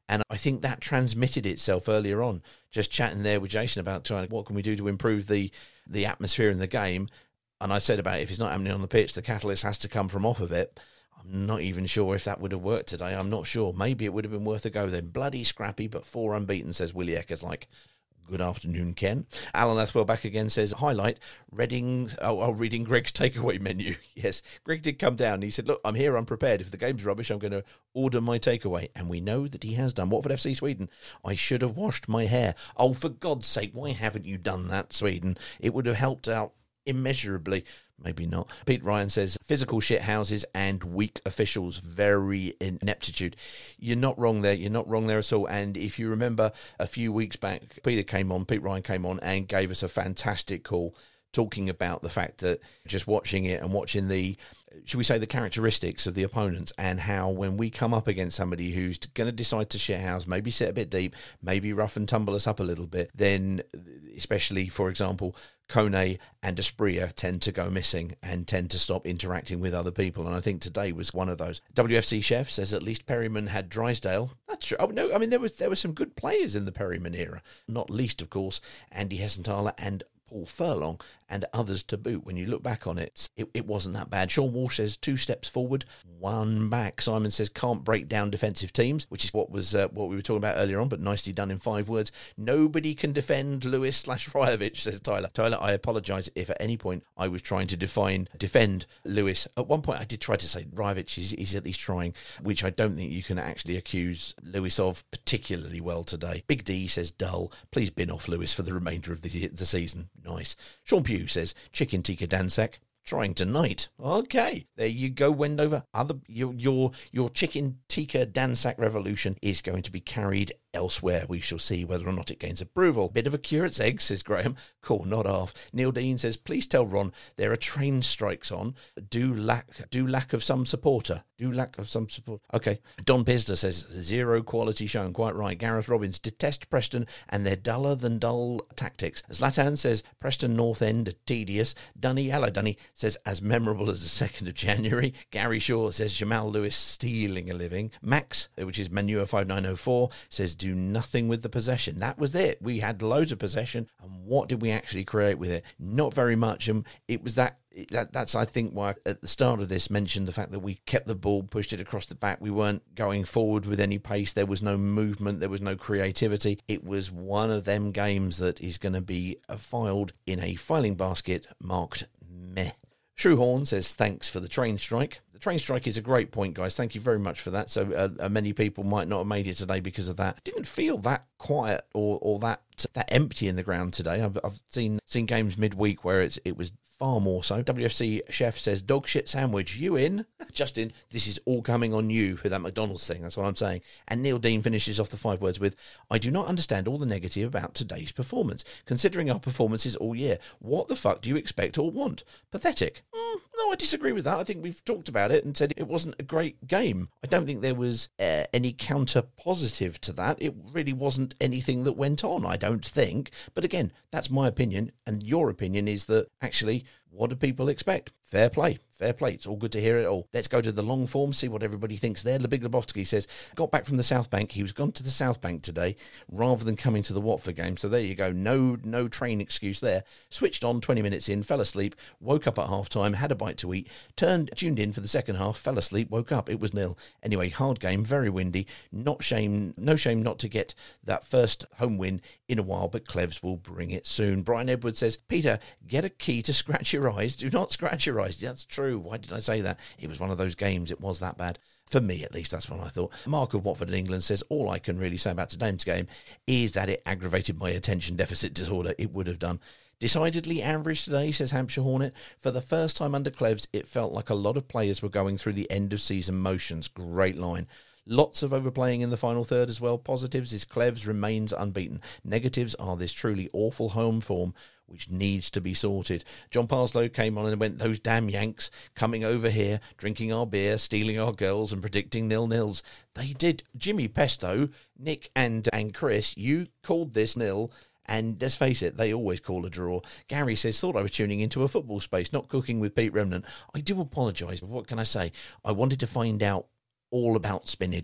And I think that transmitted itself earlier on, just chatting there with Jason about trying, what can we do to improve the atmosphere in the game. And I said about if it's not happening on the pitch, the catalyst has to come from off of it. I'm not even sure if that would have worked today. I'm not sure. Maybe it would have been worth a go then. Bloody scrappy, but 4 unbeaten, says Willie Eckers. Like, good afternoon, Ken. Alan Athwell back again says, highlight, reading Greg's takeaway menu. Yes, Greg did come down. He said, look, I'm here, I'm prepared. If the game's rubbish, I'm going to order my takeaway. And we know that he has done. Watford FC Sweden, I should have washed my hair. Oh, for God's sake, why haven't you done that, Sweden? It would have helped out immeasurably. Maybe not. Pete Ryan says, physical shithouses and weak officials, very ineptitude. You're not wrong there. You're not wrong there at all. And if you remember a few weeks back, Pete Ryan came on and gave us a fantastic call talking about the fact that just watching it and watching the, should we say, the characteristics of the opponents and how when we come up against somebody who's going to decide to shithouse, maybe sit a bit deep, maybe rough and tumble us up a little bit, then especially, for example, Kone and Asprilla tend to go missing and tend to stop interacting with other people. And I think today was one of those. WFC Chef says at least Perryman had Drysdale. That's true. Oh, no, I mean, there were some good players in the Perryman era. Not least, of course, Andy Hessenthaler and Paul Furlong and others to boot. When you look back on it, it wasn't that bad. Sean Walsh says 2 steps forward, 1 back. Simon says can't break down defensive teams, which is what we were talking about earlier on, but nicely done in 5 words. Nobody can defend Lewis/Rajovic, says Tyler. Tyler, I apologise if at any point I was trying to defend Lewis. At one point I did try to say Rajovic is at least trying, which I don't think you can actually accuse Lewis of particularly well today. Big D says dull. Please bin off Lewis for the remainder of the season. Nice. Sean Pugh says chicken tikka dansak trying tonight. Okay, there you go, Wendover. Your chicken tikka dansak revolution is going to be carried elsewhere. We shall see whether or not it gains approval. Bit of a curate's egg, says Graham. Cool, not half. Neil Dean says, please tell Ron there are train strikes on. Do lack of some supporter. Okay. Don Pisder says, 0 quality shown. Quite right. Gareth Robbins, detest Preston and their duller than dull tactics. Zlatan says, Preston North End, tedious. Hello Dunny, says, as memorable as the 2nd of January. Gary Shaw says, Jamal Lewis stealing a living. Max, which is Manure 5904, says, do nothing with the possession. That was it. We had loads of possession, and what did we actually create with it? Not very much. And it was that's I think why at the start of this mentioned the fact that we kept the ball, pushed it across the back. We weren't going forward with any pace. There was no movement. There was no creativity. It was one of them games that is going to be filed in a filing basket marked meh. Shrewhorn says, thanks for the train strike. The train strike is a great point, guys. Thank you very much for that. So many people might not have made it today because of that. Didn't feel that quiet or that empty in the ground today. I've seen games midweek where it was far more so. WFC Chef says, dog shit sandwich, you in? Justin, this is all coming on you for that McDonald's thing. That's what I'm saying. And Neil Dean finishes off the 5 words with, I do not understand all the negative about today's performance. Considering our performances all year, what the fuck do you expect or want? Pathetic. No, I disagree with that. I think we've talked about it and said it wasn't a great game. I don't think there was any counter positive to that. It really wasn't anything that went on, I don't think. But again, that's my opinion. And your opinion is that actually, what do people expect? Fair play. Fair play. It's all good to hear it all. Let's go to the long form, see what everybody thinks there. Lebig Lebowski says, got back from the South Bank. He was gone to the South Bank today rather than coming to the Watford game. So there you go. No train excuse there. Switched on 20 minutes in, fell asleep, woke up at half-time, had a bite to eat, tuned in for the second half, fell asleep, woke up. It was 0. Anyway, hard game, very windy. No shame not to get that first home win in a while, but Clevs will bring it soon. Brian Edwards says, Peter, get a key to scratch your eyes. Do not scratch your eyes. That's true. Why did I say that? It was one of those games. It was that bad. For me, at least, that's what I thought. Mark of Watford in England says, all I can really say about today's game is that it aggravated my attention deficit disorder. It would have done. Decidedly average today, says Hampshire Hornet. For the first time under Clevs, it felt like a lot of players were going through the end-of-season motions. Great line. Lots of overplaying in the final third as well. Positives is Clevs remains unbeaten. Negatives are this truly awful home form, which needs to be sorted. John Parslow came on and went, those damn Yanks coming over here, drinking our beer, stealing our girls and predicting 0-0s. They did. Jimmy Pesto, Nick and Chris, you called this 0. And let's face it, they always call a draw. Gary says, thought I was tuning into a football space, not cooking with Pete Remnant. I do apologise, but what can I say? I wanted to find out all about spinach.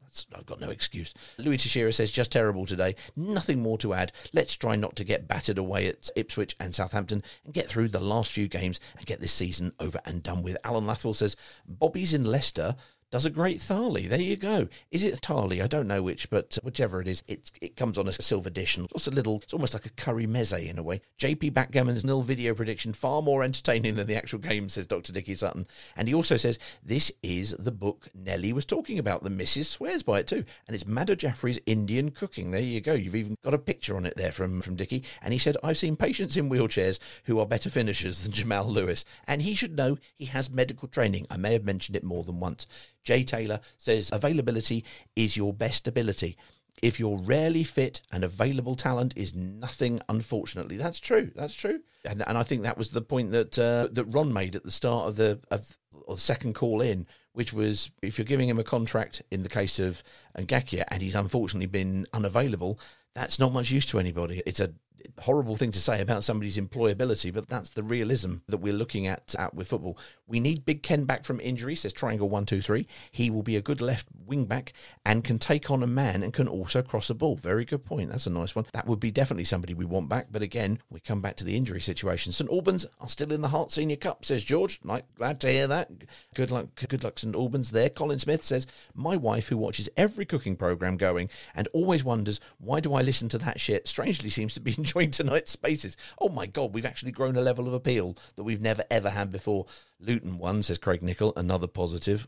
I've got no excuse. Louis Teixeira says, just terrible today. Nothing more to add. Let's try not to get battered away at Ipswich and Southampton and get through the last few games and get this season over and done with. Alan Lathwell says, Bobby's in Leicester does a great Tharley. There you go. Is it Tharley? I don't know which, but whichever it is, it comes on a silver dish and it's almost like a curry meze in a way. JP Backgammon's nil video prediction, far more entertaining than the actual game, says Dr. Dickie Sutton. And he also says, this is the book Nelly was talking about. The missus swears by it too. And it's Madhur Jaffrey's Indian Cooking. There you go. You've even got a picture on it there from Dickie. And he said, I've seen patients in wheelchairs who are better finishers than Jamal Lewis. And he should know he has medical training. I may have mentioned it more than once. Jay Taylor says, availability is your best ability. If you're rarely fit, and available talent is nothing, unfortunately. That's true. That's true. And I think that was the point that Ron made at the start of the second call in, which was if you're giving him a contract in the case of Ngakia and he's unfortunately been unavailable, that's not much use to anybody. It's a horrible thing to say about somebody's employability, but that's the realism that we're looking at with football. We need Big Ken back from injury, says Triangle 123. He will be a good left wing back and can take on a man and can also cross a ball. Very good point. That's a nice one. That would be definitely somebody we want back. But again, we come back to the injury situation. St Albans are still in the Hart Senior Cup, says George. Glad to hear that. Good luck, St Albans there. Colin Smith says, my wife, who watches every cooking programme going and always wonders, why do I listen to that shit, strangely seems to be enjoying tonight's Spaces. Oh my God, we've actually grown a level of appeal that we've never ever had before. Luton won, says Craig Nichol, another positive.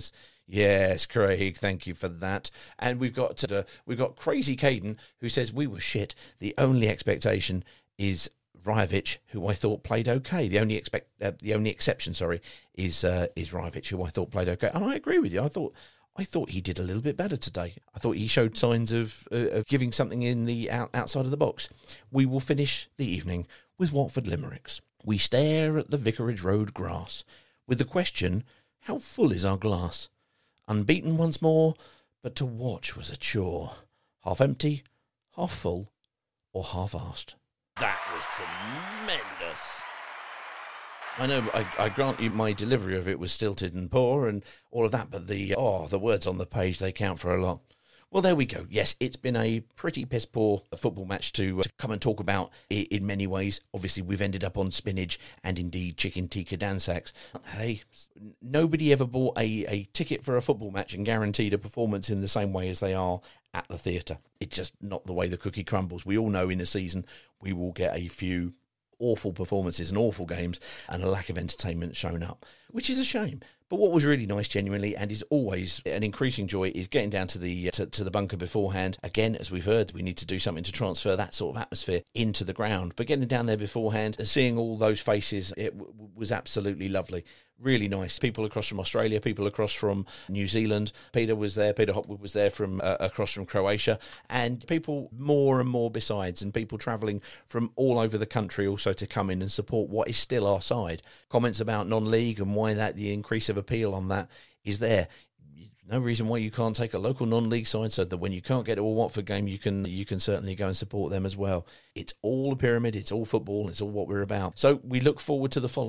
Yes, Craig, thank you for that. And we've got Crazy Caden, who says we were shit. The only expectation is Rajovic, who I thought played okay. The only exception, is Rajovic, who I thought played okay. And I agree with you. I thought he did a little bit better today. I thought he showed signs of giving something in the outside of the box. We will finish the evening with Watford Limericks. We stare at the Vicarage Road grass with the question, how full is our glass? Unbeaten once more, but to watch was a chore. Half empty, half full, or half-arsed. That was tremendous. I know, I grant you my delivery of it was stilted and poor and all of that, but the words on the page, they count for a lot. Well, there we go. Yes, it's been a pretty piss-poor football match to come and talk about in many ways. Obviously, we've ended up on spinach and indeed chicken tikka dansaks. Hey, nobody ever bought a ticket for a football match and guaranteed a performance in the same way as they are at the theatre. It's just not the way the cookie crumbles. We all know in a season we will get a few awful performances and awful games and a lack of entertainment shown up, which is a shame. But what was really nice, genuinely, and is always an increasing joy, is getting down to the to the bunker beforehand. Again, as we've heard, we need to do something to transfer that sort of atmosphere into the ground. But getting down there beforehand and seeing all those faces, it was absolutely lovely. Really nice. People across from Australia, people across from New Zealand. Peter was there. Peter Hopwood was there from across from Croatia, and people more and more besides, and people travelling from all over the country also to come in and support what is still our side. Comments about non-league and why that the increase of appeal on that is there. No reason why you can't take a local non-league side, so that when you can't get to a Watford game, you can certainly go and support them as well. It's all a pyramid. It's all football. It's all what we're about. So we look forward to this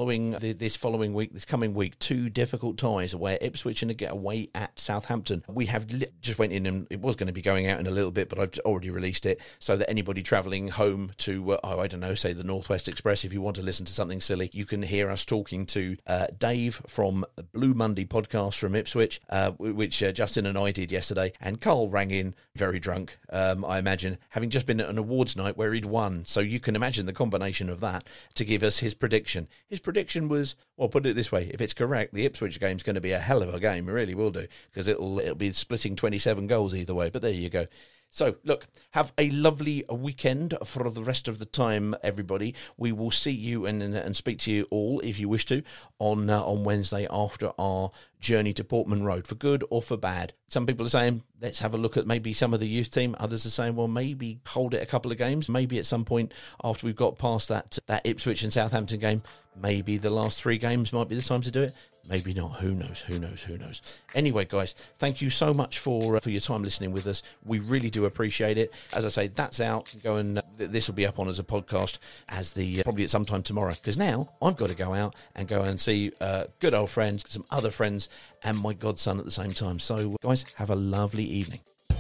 coming week, two difficult ties where Ipswich and get away at Southampton. We have just went in, and it was going to be going out in a little bit, but I've already released it so that anybody travelling home to, say the Northwest Express, if you want to listen to something silly, you can hear us talking to Dave from Blue Monday podcast from Ipswich, which Justin and I did yesterday, and Carl rang in very drunk, I imagine, having just been at an awards night where he'd won. So you can imagine the combination of that to give us his prediction. His prediction was, well, put it this way, if it's correct, the Ipswich game's going to be a hell of a game. It really will do, because it'll be splitting 27 goals either way. But there you go. So, look, have a lovely weekend for the rest of the time, everybody. We will see you and speak to you all, if you wish to, on Wednesday after our journey to Portman Road, for good or for bad. Some people are saying, let's have a look at maybe some of the youth team. Others are saying, well, maybe hold it a couple of games. Maybe at some point after we've got past that Ipswich and Southampton game, maybe the last 3 games might be the time to do it. Maybe not. Who knows? Anyway, guys, thank you so much for your time listening with us. We really do appreciate it. As I say, that's out. Go and this will be up on as a podcast as probably at some time tomorrow. Because now I've got to go out and see good old friends, some other friends and my godson at the same time. So, guys, have a lovely evening.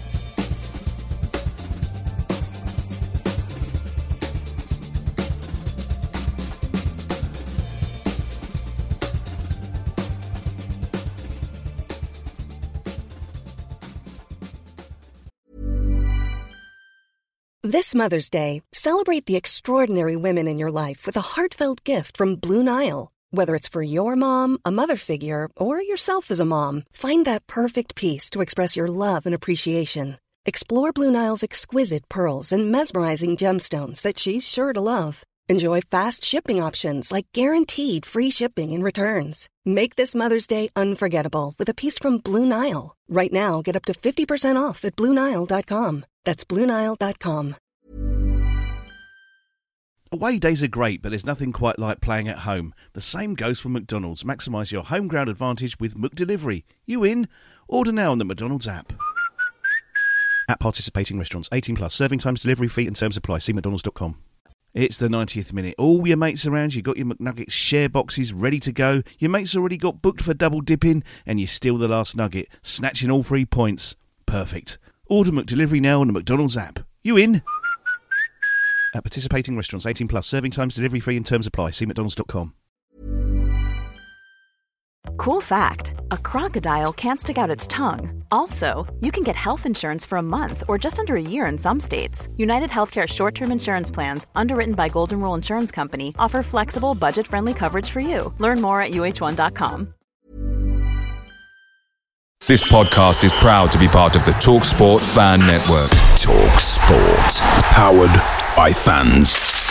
This Mother's Day, celebrate the extraordinary women in your life with a heartfelt gift from Blue Nile. Whether it's for your mom, a mother figure, or yourself as a mom, find that perfect piece to express your love and appreciation. Explore Blue Nile's exquisite pearls and mesmerizing gemstones that she's sure to love. Enjoy fast shipping options like guaranteed free shipping and returns. Make this Mother's Day unforgettable with a piece from Blue Nile. Right now, get up to 50% off at BlueNile.com. That's BlueNile.com. Away days are great, but there's nothing quite like playing at home. The same goes for McDonald's. Maximise your home ground advantage with McDelivery. You in? Order now on the McDonald's app. At participating restaurants, 18 plus, serving times, delivery fee and terms apply. See mcdonalds.com. It's the 90th minute. All your mates around, you got your McNuggets share boxes ready to go. Your mates already got booked for double dipping, and you steal the last nugget, snatching all 3 points. Perfect. Order McDelivery now on the McDonald's app. You in? At participating restaurants, 18 plus, serving times, delivery fee and terms apply. See mcdonalds.com. Cool fact, a crocodile can't stick out its tongue. Also, you can get health insurance for a month or just under a year in some states. United Healthcare short-term insurance plans, underwritten by Golden Rule Insurance Company, offer flexible, budget-friendly coverage for you. Learn more at UH1.com. This podcast is proud to be part of the TalkSport Fan Network. TalkSport. Powered by fans.